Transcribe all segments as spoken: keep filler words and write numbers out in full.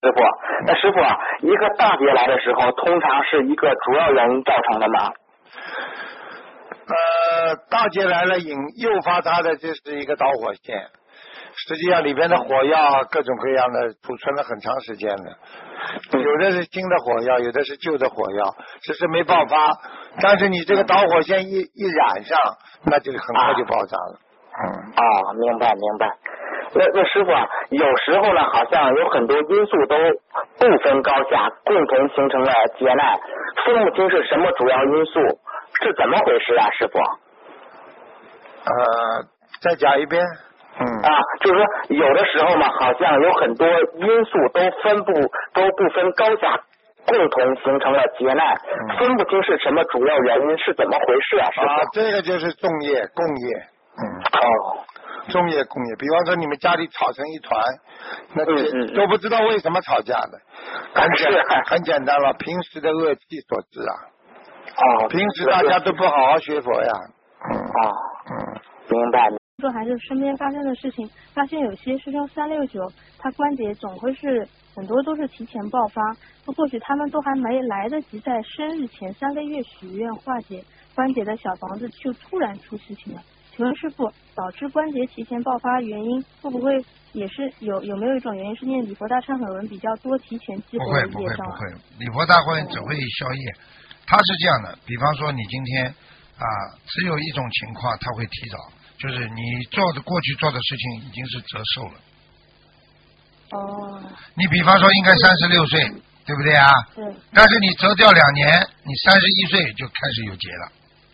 傅，那师傅啊，一个大劫来的时候，通常是一个主要原因造成的吗？ 呃，大劫来了引诱发它的这是一个导火线，实际上里边的火药各种各样的储存了很长时间的，有的是新的火药，有的是旧的火药，只是没爆发，但是你这个导火线一一染上，那就很快就爆炸了。嗯。 哦，明白明白。那那师傅啊，有时候呢，好像有很多因素都不分高下，共同形成了劫难，分不清是什么主要因素，是怎么回事啊，师傅？ 呃，再讲一遍。嗯。 啊，就是说有的时候嘛，好像有很多因素都分不都不分高下，共同形成了劫难，嗯、分不清是什么主要原因，是怎么回事啊，师傅？ 啊，这个就是众业共业。嗯。 哦。 众业共业，比方说你们家里吵成一团，那嗯都不知道为什么吵架的，很简很简单了，平时的恶气所致啊。 哦。 平时大家都不好好学佛呀。嗯。 哦。嗯，明白。 说还是身边发生的事情，发现有些师兄三六九，他关节总会是很多都是提前爆发，或许他们都还没来得及在生日前三个月许愿化解关节的小房子，就突然出事情了。请问师父，导致关节提前爆发原因会不会也是有有没有一种原因是念礼佛大忏悔文比较多，提前激活的业障？ 不会不会不会，礼佛大会只会消业。它是这样的，比方说你今天啊，只有一种情况它会提早，就是你做的过去做的事情已经是折寿了。 哦。 你比方说应该三十六岁，对不对啊？ 对。 但是你折掉两年，你三十一岁就开始有劫了。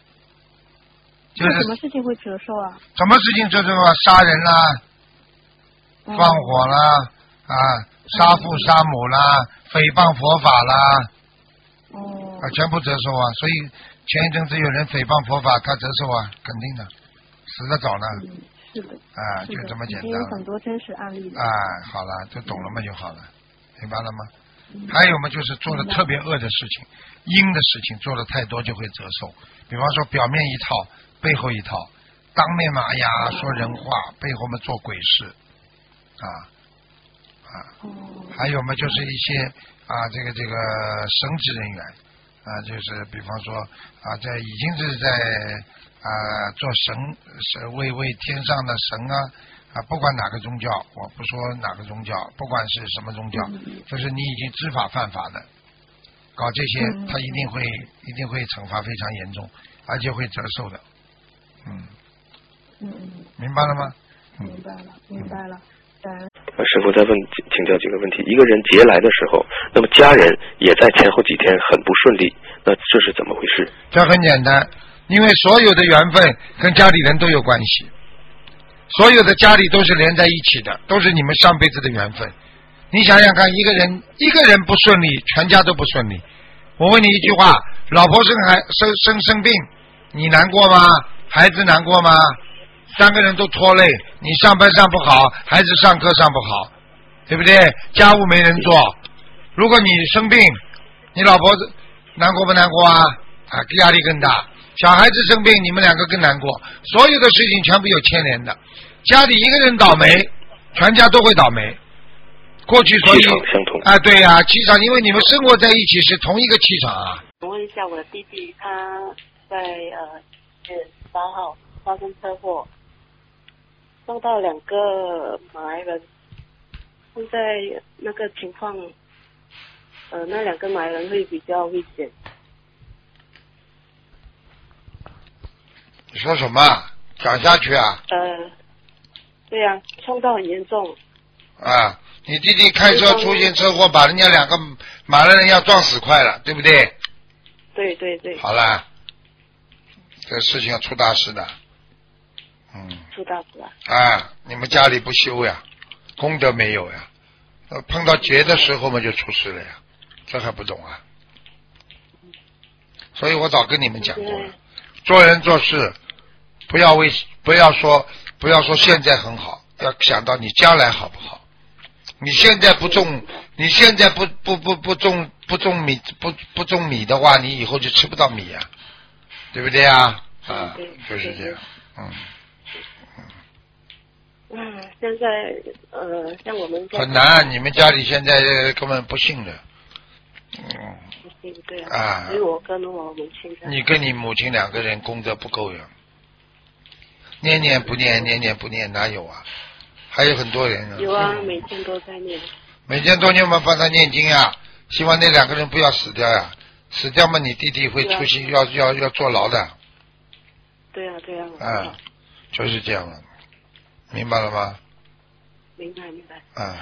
就是什么事情会折寿啊？ 什么事情折寿啊？杀人啦、嗯、放火啦、啊，杀父杀母啦、诽谤佛法啦， 哦、 啊，全部折寿啊！所以前一阵子有人诽谤佛法，他折寿啊，肯定的，死得早呢。 嗯，是的。 啊，就这么简单。 已经有很多真实案例了。 啊，好了，就懂了嘛就好了，明白了吗？嗯、还有嘛，就是做的特别恶的事情，阴的事情做的太多就会折寿。比方说表面一套。背后一套，当面骂呀，说人话，背后嘛做鬼事，啊啊，还有嘛就是一些啊这个这个神职人员啊，就是比方说啊在已经是在啊做神神为为天上的神啊啊，不管哪个宗教，我不说哪个宗教，不管是什么宗教，就是你已经知法犯法的，搞这些他一定会一定会惩罚非常严重，而且会折寿的。嗯， 嗯嗯， 明白了吗？ 明白了，明白了。嗯。 师傅再问请教几个问题。一个人劫来的时候，那么家人也在前后几天很不顺利，那这是怎么回事？ 这很简单，因为所有的缘分跟家里人都有关系，所有的家里都是连在一起的，都是你们上辈子的缘分。你想想看，一个人一个人不顺利，全家都不顺利。我问你一句话，老婆生孩生生生病，你难过吗？孩子难过吗？三个人都拖累，你上班上不好，孩子上课上不好，对不对？家务没人做。如果你生病，你老婆难过不难过啊？啊，压力更大。小孩子生病，你们两个更难过。所有的事情全部有牵连的。家里一个人倒霉，全家都会倒霉。过去所以气场相同啊，对呀、啊，气场，因为你们生活在一起是同一个气场啊。 我问一下我的弟弟，他在呃月八号发生车祸，撞到两个马来人。现在那个情况，呃，那两个马来人会比较危险。 你说什么？讲下去啊？ 呃，对呀、啊，撞到很严重。 啊，你弟弟开车出现车祸，把人家两个马来人要撞死快了，对不对？ 对对对。 好了，这个事情要出大事的。嗯。 出大事啊！ 啊，你们家里不修呀，功德没有呀，碰到劫的时候嘛就出事了呀，这还不懂啊？所以我早跟你们讲过了，做人做事不要为不要说不要说现在很好，要想到你将来好不好。你现在不种，你现在不不不不种不种米不不种米的话，你以后就吃不到米啊，对不对啊？啊，就是这样，嗯。 嗯，现在呃，像我们很难，你们家里现在根本不信的。嗯。 不信，对啊。 啊。所以我跟我母亲。 你跟你母亲两个人功德不够呀。念念不念，念念不念，哪有啊？还有很多人。 有啊，每天都在念。 每天都念嘛，帮他念经呀，希望那两个人不要死掉呀，死掉嘛，你弟弟会出去，要要要坐牢的。 对啊，对啊。 啊，就是这样了，明白了吗？ 明白明白。 啊。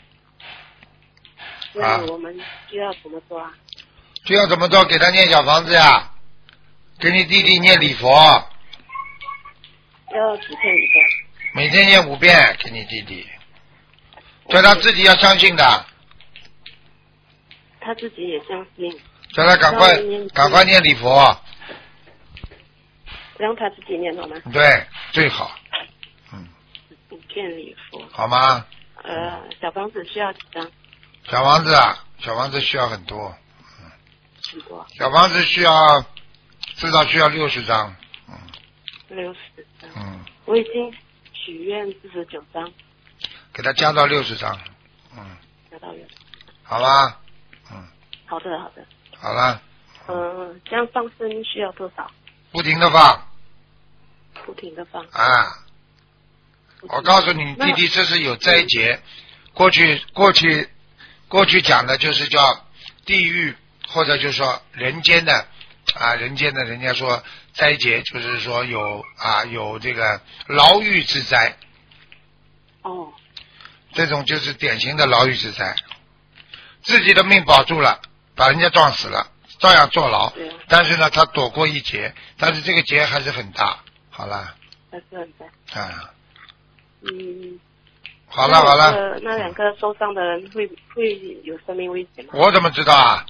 那我们就要怎么做啊？ 就要怎么做？给他念小房子呀，给你弟弟念礼佛。 要几天礼佛？ 每天念五遍给你弟弟，叫他自己要相信的。 他自己也相信。 叫他赶快赶快念礼佛。 让他自己念好吗？ 对，最好。嗯。 五遍礼佛。 好吗？ 呃，小房子需要几张？ 小房子啊，小房子需要很多。 嗯。很多。 小房子需要至少需要六十张。嗯。 六十张。 嗯。 我已经许愿四十九张。 给他加到六十张。嗯。 加到六十。 好吧。嗯。 好的，好的。 好了。 嗯，这样放生需要多少？ 不停的放。 不停的放。 啊。我告诉你，弟弟，这是有灾劫。过去，过去，过去讲的就是叫地狱，或者就是说人间的啊，人间的人家说灾劫，就是说有啊有这个牢狱之灾。 哦。 这种就是典型的牢狱之灾，自己的命保住了，把人家撞死了，照样坐牢。但是呢，他躲过一劫，但是这个劫还是很大。好了。 还是很大。 啊。 嗯。 好了好了。 那两个受伤的人会会有生命危险吗？ 我怎么知道啊？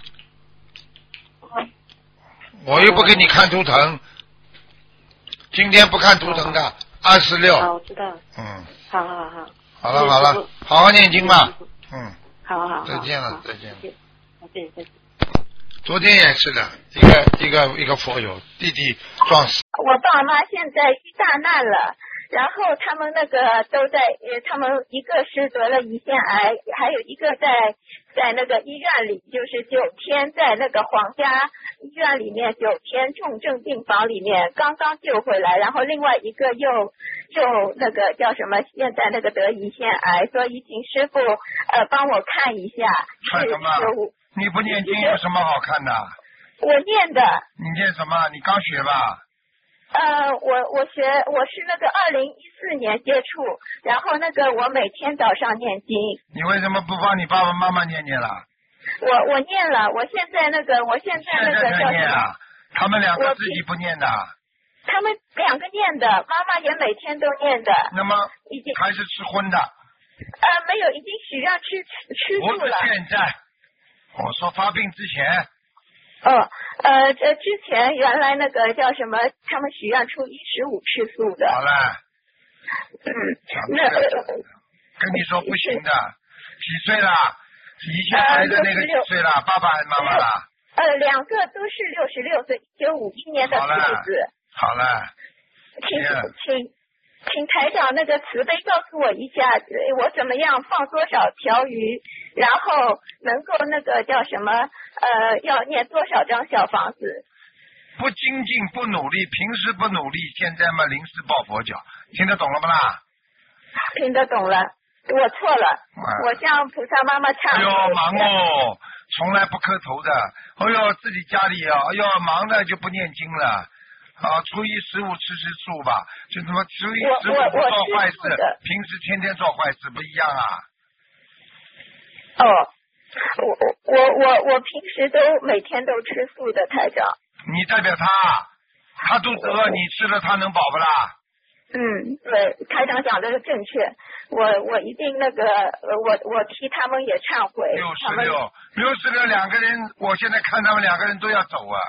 我又不给你看图腾，今天不看图腾的，二十六。 好，我知道。 嗯。 好好好。 好了好了，好好念经吧。嗯。 好好。 再见了，再见。 再见再见。 昨天也是的，一个一个一个佛友弟弟撞死。 我爸妈现在遇大难了。然后他们那个都在，呃，他们一个是得了胰腺癌，还有一个在在那个医院里，就是九天在那个皇家医院里面九天重症病房里面刚刚救回来，然后另外一个又又那个叫什么，现在那个得胰腺癌，所以请师傅呃帮我看一下。 看什么？你不念经有什么好看的？ 我念的。 你念什么？你刚学吧？ 呃，我我学我是那个二零一四年接触，然后那个我每天早上念经。 你为什么不帮你爸爸妈妈念念了？ 我我念了，我现在那个我现在那个叫什么？他们两个自己不念的。 他们两个念的，妈妈也每天都念的。 那么已经还是吃荤的？ 呃，没有，已经许愿吃吃素了。 不是现在，我说发病之前。 哦，呃，这之前原来那个叫什么，他们许愿初一十五吃素的。 好了。 嗯，那跟你说不行的，几岁了？胰腺癌的那个几岁了？爸爸还是妈妈了？ 呃，两个都是六十六岁，一九五一年的兔子。 好了。 请请请台长那个慈悲告诉我一下，我怎么样放多少条鱼，然后能够那个叫什么呃，要念多少张小房子？ 不精进不努力，平时不努力，现在嘛临时抱佛脚，听得懂了不啦？ 听得懂了，我错了，啊、我向菩萨妈妈忏悔。 哎呦，忙哦，从来不磕头的。哎呦，自己家里啊，哎呦，忙的就不念经了。啊，初一十五吃吃素吧，就什么初一十五不做坏事，平时天天做坏事不一样啊。 哦，我我我我平时都每天都吃素的，台长。 你代表他，他肚子饿，你吃了他能饱不啦？ 嗯，对，台长讲的是正确，我我一定那个，我我替他们也忏悔。 六十六，六十六两个人，我现在看他们两个人都要走啊。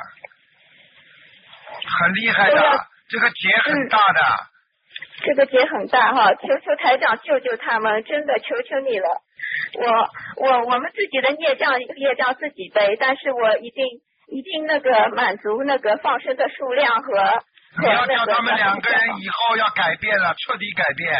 很厉害的，这个结很大的、嗯。 这个结很大哈，求求台长救救他们，真的求求你了。我我我们自己的孽障业障自己背，但是我一定一定那个满足那个放生的数量和。 你要叫他们两个人以后要改变了，彻底改变。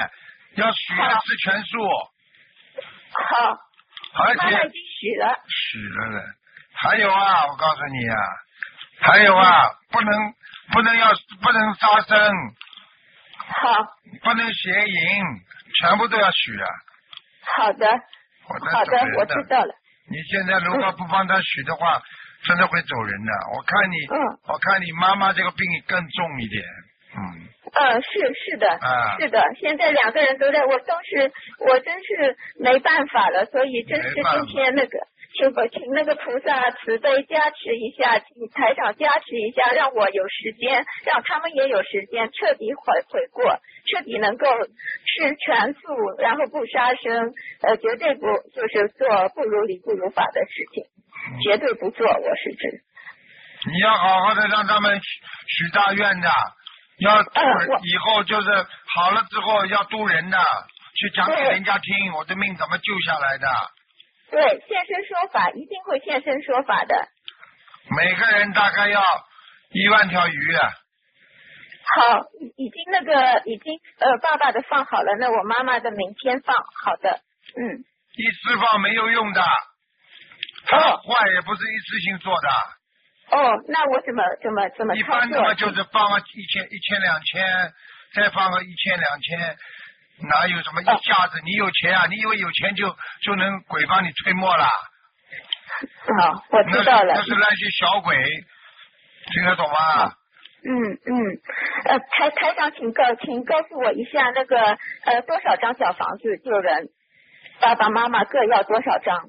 要许愿吃全素。 好。 而且妈妈已经许了。 许了了。还有啊，我告诉你啊，还有啊，不能不能要不能杀生。 好。 不能邪淫，全部都要许啊。 好的。 好的，我知道了。 你现在如果不帮他许的话，嗯、真的会走人的。我看你， 嗯， 我看你妈妈这个病更重一点，嗯。 嗯，是是的， 啊、 是的，现在两个人都在，我都是，我真是没办法了，所以真是今天那个，请请那个菩萨慈悲加持一下，请台长加持一下，让我有时间，让他们也有时间彻底悔悔过，彻底能够吃全素，然后不杀生，呃，绝对不就是做不如理不如法的事情，嗯、绝对不做，我是指。 你要好好的让他们许许大愿的。要、嗯、以后就是好了之后要渡人的，去讲给人家听，我的命怎么救下来的。 对，现身说法一定会现身说法的。 每个人大概要一万条鱼。 好，已经那个已经呃爸爸的放好了，那我妈妈的明天放好的，嗯。 一次放没有用的，它坏也不是一次性做的。 哦，那我怎么怎么怎么操作？ 一般的话就是放个一千一千两千，再放个一千两千，哪有什么一下子？哦、你有钱啊？你以为有钱就就能鬼帮你吹墨了？ 好，我知道了。 那是那些小鬼，听得懂吗？ 嗯嗯，呃，台台长，请告请告诉我一下，那个呃多少张小房子救人？爸爸妈妈各要多少张？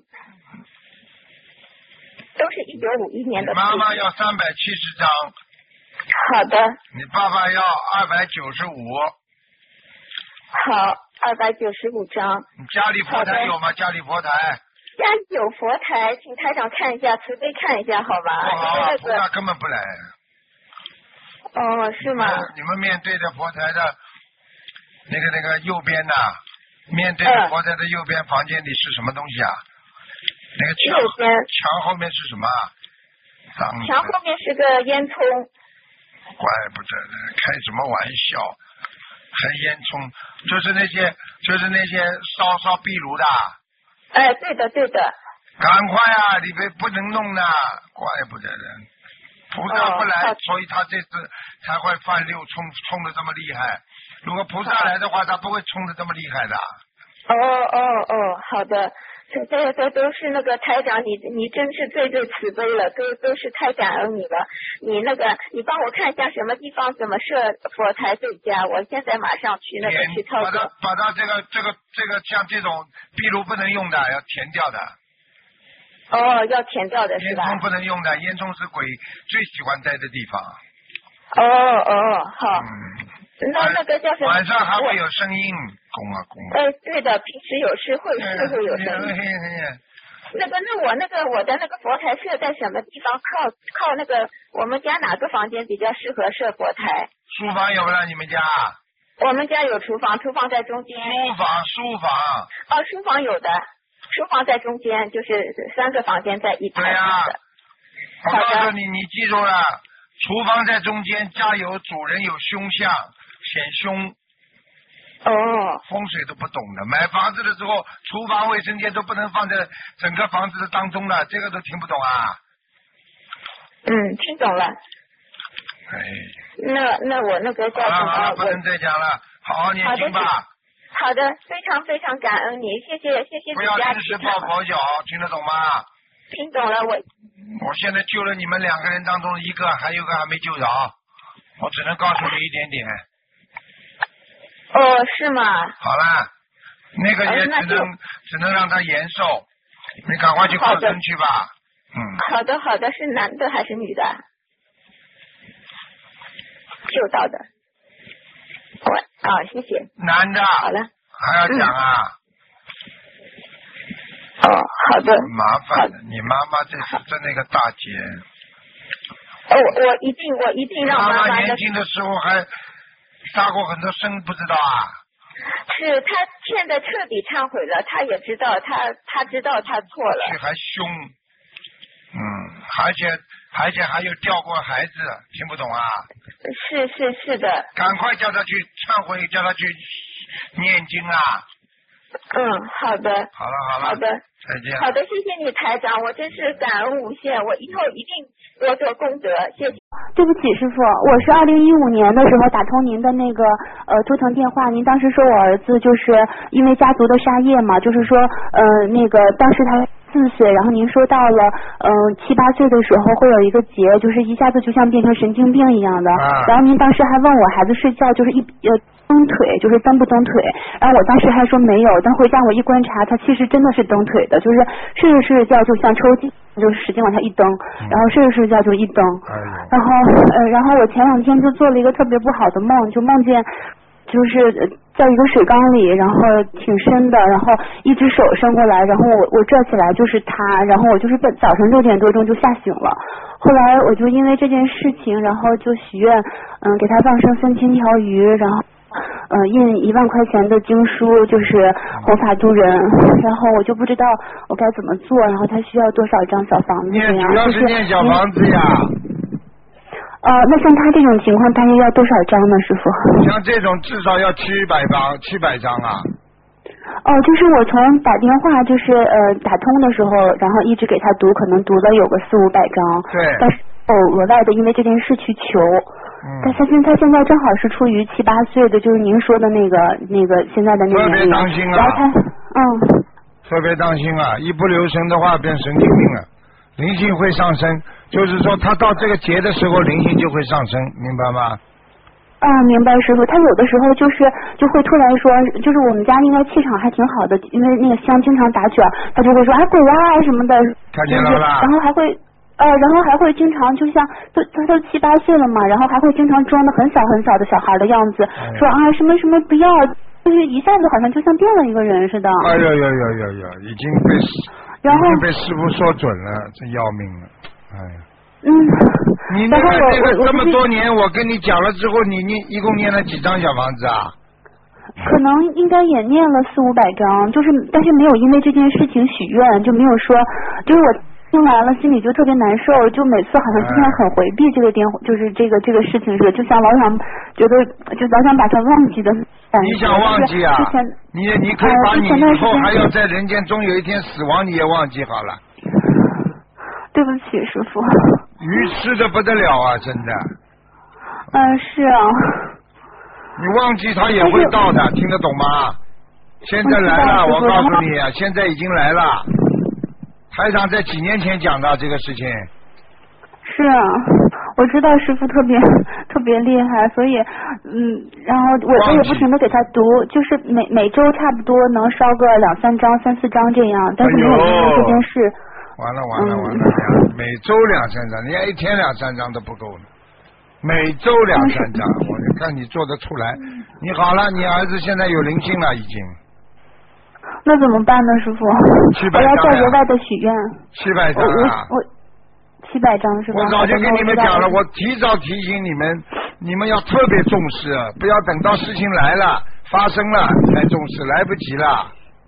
都是一九五一年的。 妈妈要三百七十张。 好的。 你爸爸要二百九十五。 好，二百九十五张。 你家里佛台有吗？家里佛台。 家里有佛台，请台长看一下，慈悲看一下，好吧？ 不好，菩萨根本不来。 哦，是吗？ 你们面对着佛台的那个那个右边呐、啊，面对着佛台的右边房间里是什么东西啊？那个墙墙后面是什么？ 墙后面是个烟囱。 怪不得呢，开什么玩笑？还烟囱，就是那些就是那些烧烧壁炉的。 哎，对的对的。 赶快啊！里边不能弄的，怪不得呢。菩萨不来，哦、所以他这次才会犯六冲冲的这么厉害。如果菩萨来的话，他不会冲的这么厉害的。 哦哦哦，好的。这这这都是那个台长，你你真是最最慈悲了，都都是太感恩你了。你那个，你帮我看一下什么地方怎么设佛台最佳，我现在马上去那个去操作。 把它把它这个这个这个像这种壁炉不能用的，要填掉的。 哦，要填掉的是吧？ 烟囱不能用的，烟囱是鬼最喜欢待的地方。 哦哦，好。 嗯。 那那个叫什么？ 晚上还会有声音，拱啊拱啊。 哎，对的，平时有事会是会有声音。那个，那我那个我的那个佛台设在什么地方？靠靠那个我们家哪个房间比较适合设佛台？ 书房有不啦？你们家？ 我们家有厨房，厨房在中间。 书房，书房。 哦，书房有的，书房在中间，就是三个房间在一排的。对呀。 我告诉你，你记住了，厨房在中间，家有主人有凶相。显凶哦， 风水都不懂的，买房子的时候，厨房卫生间都不能放在整个房子的当中了，这个都听不懂啊？ 嗯，听懂了。 哎， 那那我那个叫什么？ 好了，不能再讲了，好好念经吧。 好的，非常非常感恩你，谢谢谢谢。 不要临时抱佛脚，听得懂吗？ 听懂了，我。 我现在救了你们两个人当中一个，还有个还没救着，我只能告诉你一点点。 哦，是吗？ 好了，那个也只能、呃、只能让他延寿，你赶快去放生去吧。嗯。 好的好的，是男的还是女的？救到的。我啊、哦，谢谢。 男的。 好了。 还要讲啊？ 嗯、哦，好的。 麻烦的，你妈妈这是真那个大姐。 哦，我我一定我一定让妈妈。 妈妈年轻的时候还。杀过很多生，不知道啊？ 是他现在彻底忏悔了，他也知道他他知道他错了。 而且还凶，嗯，而且而且还有掉过孩子，听不懂啊？ 是是是的。 赶快叫他去忏悔，叫他去念经啊。 嗯，好的。 好了好了。 好的。 再见。 好的，谢谢你台长，我真是感恩无限，我以后一定多做功德，谢谢。 对不起，师傅，我是二零一五年的时候打通您的那个呃图腾电话，您当时说我儿子就是因为家族的杀业嘛，就是说呃那个当时他四岁，然后您说到了嗯、呃、七八岁的时候会有一个结，就是一下子就像变成神经病一样的， 啊、 然后您当时还问我孩子睡觉就是一呃蹬腿，就是蹬不蹬腿，然后我当时还说没有，但回家我一观察，他其实真的是蹬腿的，就是睡着睡着觉就像抽筋。就是使劲往下一蹬，然后睡着睡着觉就一蹬，然后呃，然后我前两天就做了一个特别不好的梦，就梦见就是在一个水缸里，然后挺深的，然后一只手伸过来，然后我我拽起来就是他，然后我就是早上六点多钟就吓醒了，后来我就因为这件事情，然后就许愿，嗯，给他放生三千条鱼，然后。呃，印一万块钱的经书，就是弘法度人，然后我就不知道我该怎么做，然后他需要多少张小房子呀？ 念主要是念小房子呀。 呃，那像他这种情况，大约要多少张呢，师傅？ 像这种至少要七百张，七百张啊。 哦，就是我从打电话就是呃打通的时候，然后一直给他读，可能读了有个四五百张。 对。 但是哦，额外的因为这件事去求。 嗯， 但他现他现在正好是处于七八岁的，就是您说的那个那个现在的那个年龄。特别当心啊！ 然后他嗯， 特别当心啊！一不留神的话，变神经病了，灵性会上升。就是说，他到这个节的时候，灵性就会上升，明白吗？ 啊，明白师傅。他有的时候就是就会突然说，就是我们家应该气场还挺好的，因为那个香经常打卷，他就会说啊鬼啊什么的， 看见了吧？ 然后还会。呃，然后还会经常就像都他都七八岁了嘛，然后还会经常装的很小很小的小孩的样子， 哎、 说啊什么什么不要，就是一下子好像就像变了一个人似的。 哎呦呦呦呦呦，已经被然后已经被师傅说准了，这要命了，哎呀。 嗯。 你那个那个这么多年，我跟你讲了之后，你念一共念了几张小房子啊？ 可能应该也念了四五百张，就是但是没有因为这件事情许愿，就没有说，就是我。听完了心里就特别难受，就每次好像今天很回避这个电话，就是这个这个事情似的，就像老想觉得就老想把它忘记的感觉。 你想忘记啊？ 之前你你可以把你以后还要在人间终有一天死亡，你也忘记好了。 对不起，师傅。 鱼吃的不得了啊，真的。 嗯，是啊。 你忘记他也会到的，听得懂吗？现在来了，我告诉你啊，现在已经来了。台长在几年前讲到这个事情。 是啊，我知道师傅特别特别厉害，所以嗯，然后我我也不停的给他读，就是每每周差不多能烧个两三张、三四张这样，但是没有因为这件事。 完了完了完了，嗯、每周两三张，人家一天两三张都不够呢。每周两三张，我就看你做得出来。你好了，你儿子现在有灵性了，已经。 那怎么办呢，师傅？我要再额外的许愿。 七百张啊！ 我七百张是吧？ 我早就跟你们讲了，我提早提醒你们，你们要特别重视，不要等到事情来了、发生了才重视，来不及了。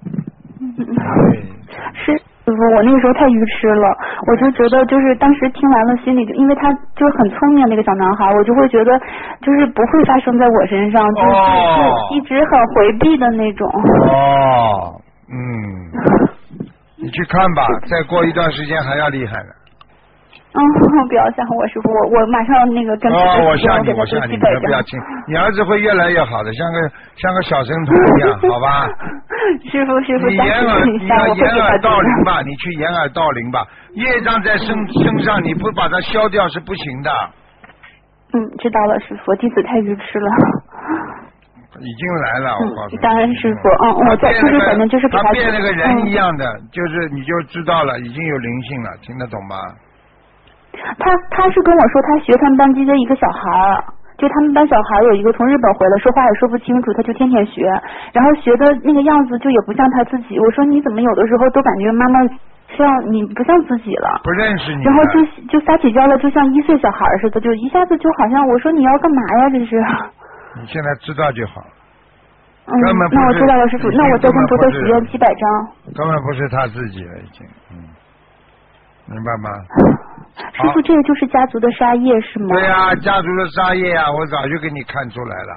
是。师傅，我那个时候太愚痴了，我就觉得就是当时听完了心里就，因为他就是很聪明那个小男孩，我就会觉得就是不会发生在我身上，就是、 哦、 就一直很回避的那种。 哦，嗯，你去看吧，再过一段时间还要厉害的。 嗯，不要吓我师傅，我我马上那个跟哦，我吓你，我吓你，不要不要听，你儿子会越来越好的，像个像个小神童一样，好吧？ 师傅师傅， 你掩耳你要掩耳盗铃吧，你去掩耳盗铃吧，业障在身身上，你不把它消掉是不行的。 嗯，知道了，师傅，弟子太愚痴了。 已经来了，我告诉你。 当然，师傅，嗯，我在就是反正就是给他变那个人一样的，就是你就知道了，已经有灵性了，听得懂吗？ 他他是跟我说，他学他们班级的一个小孩儿，就他们班小孩有一个从日本回来，说话也说不清楚，他就天天学，然后学的那个样子就也不像他自己。我说你怎么有的时候都感觉妈妈像你不像自己了？ 不认识你。 然后就就撒起娇来，就像一岁小孩似的，就一下子就好像我说你要干嘛呀？这是。 你现在知道就好。 嗯，那我知道了，师傅。那我再跟菩萨许愿七百张。 根本不是他自己了，已经，嗯，明白吗？ 师傅，这个就是家族的杀业是吗？ 对呀、啊，家族的杀业啊，我早就给你看出来了。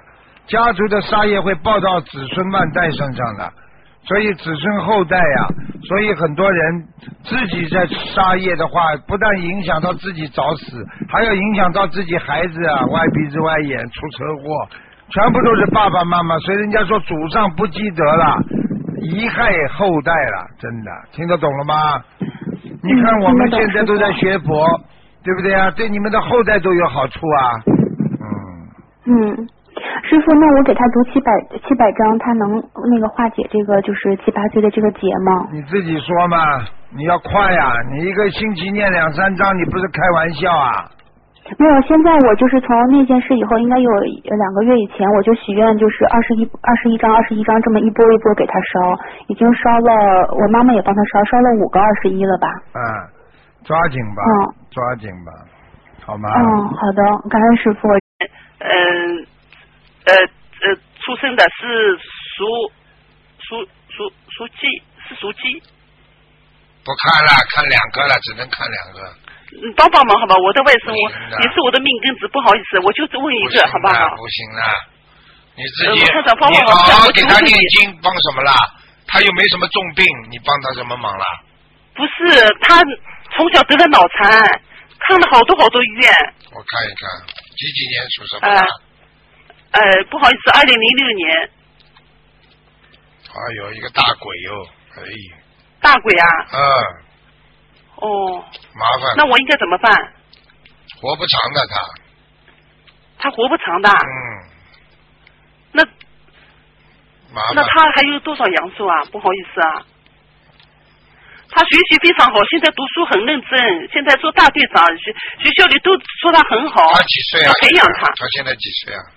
家族的杀业会报到子孙万代身上的，所以子孙后代呀、啊，所以很多人自己在杀业的话，不但影响到自己早死，还要影响到自己孩子啊，歪鼻子歪眼出车祸，全部都是爸爸妈妈，所以人家说祖上不积德了，贻害后代了，真的听得懂了吗？你看我们现在都在学佛，对不对啊？对你们的后代都有好处啊。 嗯。嗯。师傅，那我给他读七百七百章，他能那个化解这个就是七八岁的这个劫吗？ 你自己说嘛，你要快呀、啊！你一个星期念两三章，你不是开玩笑啊？ 没有，现在我就是从那件事以后，应该有两个月以前，我就许愿，就是二十一二十一章二十一章这么一波一波给他烧，已经烧了，我妈妈也帮他烧，烧了五个二十一了吧？ 嗯，抓紧吧， 嗯， 抓紧吧，好吗？ 嗯，好的，感恩师傅。 嗯。呃呃，出生的是属属属属鸡，是属鸡。 不看了，看两个了，只能看两个。 嗯，帮帮忙好吧，我的外甥我也是我的命根子，不好意思，我就只问一个，好不好？ 不行了，你自己， 呃、帮帮你好好给他念经，帮什么啦？他又没什么重病，你帮他什么忙啦？ 不是，他从小得了脑残，看了好多好多医院。 我看一看，几几年属什么的？呃呃，不好意思，二零零六年。 哎呦，一个大鬼哟、哦，哎。 大鬼啊？ 嗯。 哦。 麻烦。 那我应该怎么办？ 活不长的他。 他活不长的。 嗯。 那。 麻烦。 那他还有多少阳寿啊？不好意思啊。他学习非常好，现在读书很认真，现在做大队长，学学校里都说他很好。 他几岁啊？ 要培养他。 他现在几岁啊？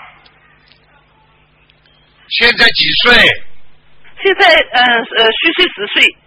现在几岁？ 现在呃呃虚岁十岁，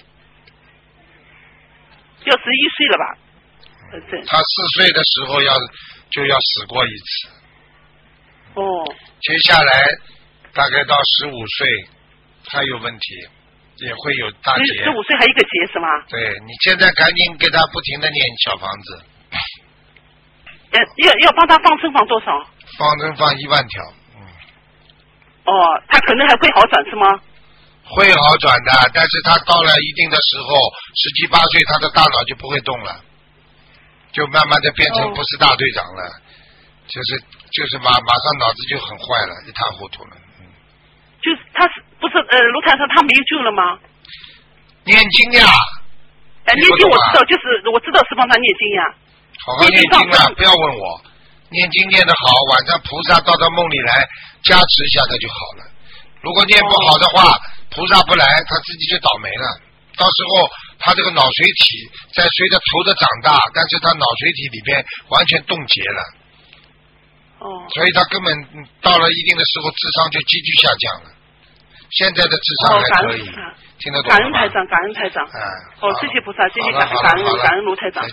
要十一岁了吧？呃，对。 他四岁的时候要就要死过一次。 哦。 接下来大概到十五岁，他有问题，也会有大劫。 十五岁还有一个劫是吗？ 对，你现在赶紧给他不停的念小房子。 呃，要要帮他放生放多少？ 放生放一万条。 哦，他可能还会好转是吗？ 会好转的，但是他到了一定的时候，十七八岁，他的大脑就不会动了，就慢慢的变成不是大队长了，哦、就是就是马马上脑子就很坏了，一塌糊涂了。嗯。 就是他是不是呃卢台长他没有救了吗？ 念经呀。 哎、呃，念经我知道，就是我知道是帮他念经呀。 好好念经啊！不要问我。念经念得好，晚上菩萨到他梦里来加持一下他就好了。如果念不好的话，哦、菩萨不来，他自己就倒霉了。到时候他这个脑髓体在随着头的长大，但是他脑髓体里边完全冻结了。 哦。 所以他根本到了一定的时候，智商就急剧下降了。现在的智商还可以， 哦、 听得懂吗？ 感恩台长，感恩台长。 哎。 哦，谢谢菩萨，谢谢感感恩感恩卢台长。